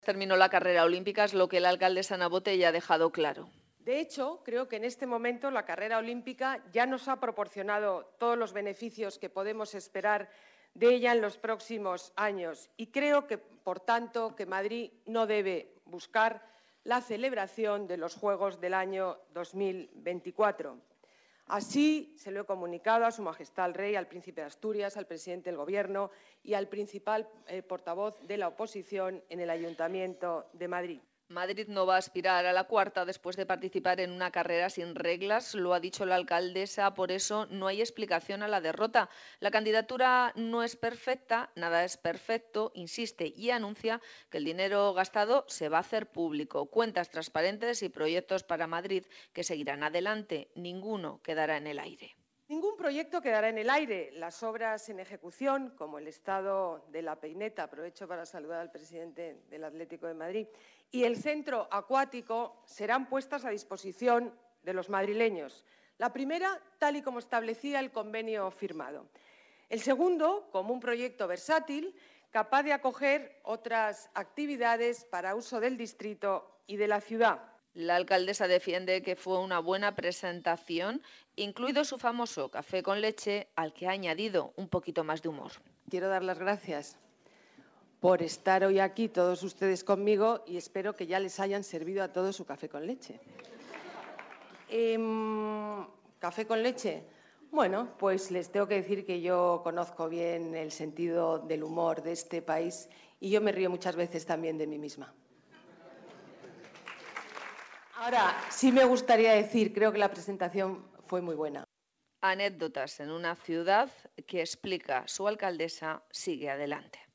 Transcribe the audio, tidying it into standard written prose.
Terminó la carrera olímpica, es lo que la alcaldesa Navote ya ha dejado claro. De hecho, creo que en este momento la carrera olímpica ya nos ha proporcionado todos los beneficios que podemos esperar de ella en los próximos años y creo que, por tanto, que Madrid no debe buscar la celebración de los Juegos del año 2024. Así se lo he comunicado a Su Majestad el Rey, al Príncipe de Asturias, al presidente del Gobierno y al principal portavoz de la oposición en el Ayuntamiento de Madrid. Madrid no va a aspirar a la cuarta después de participar en una carrera sin reglas, lo ha dicho la alcaldesa, por eso no hay explicación a la derrota. La candidatura no es perfecta, nada es perfecto, insiste y anuncia que el dinero gastado se va a hacer público. Cuentas transparentes y proyectos para Madrid que seguirán adelante, ninguno quedará en el aire. Ningún proyecto quedará en el aire. Las obras en ejecución, como el estado de la Peineta, aprovecho para saludar al presidente del Atlético de Madrid, y el centro acuático serán puestas a disposición de los madrileños. La primera, tal y como establecía el convenio firmado. El segundo, como un proyecto versátil, capaz de acoger otras actividades para uso del distrito y de la ciudad. La alcaldesa defiende que fue una buena presentación, incluido su famoso café con leche, al que ha añadido un poquito más de humor. Quiero dar las gracias por estar hoy aquí todos ustedes conmigo y espero que ya les hayan servido a todos su café con leche. ¿Café con leche? Bueno, pues les tengo que decir que yo conozco bien el sentido del humor de este país y yo me río muchas veces también de mí misma. Ahora, sí me gustaría decir, creo que la presentación fue muy buena. Anécdotas en una ciudad que explica su alcaldesa sigue adelante.